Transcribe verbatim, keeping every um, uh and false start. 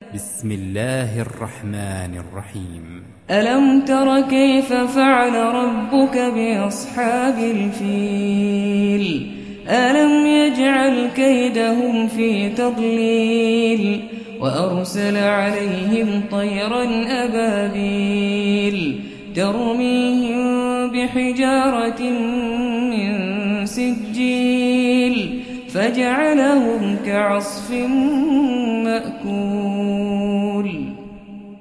بسم الله الرحمن الرحيم. ألم تر كيف فعل ربك بأصحاب الفيل ألم يجعل كيدهم في تضليل وأرسل عليهم طيرا أبابيل ترميهم بحجارة من سجيل فجعلهم كعصف مأكول.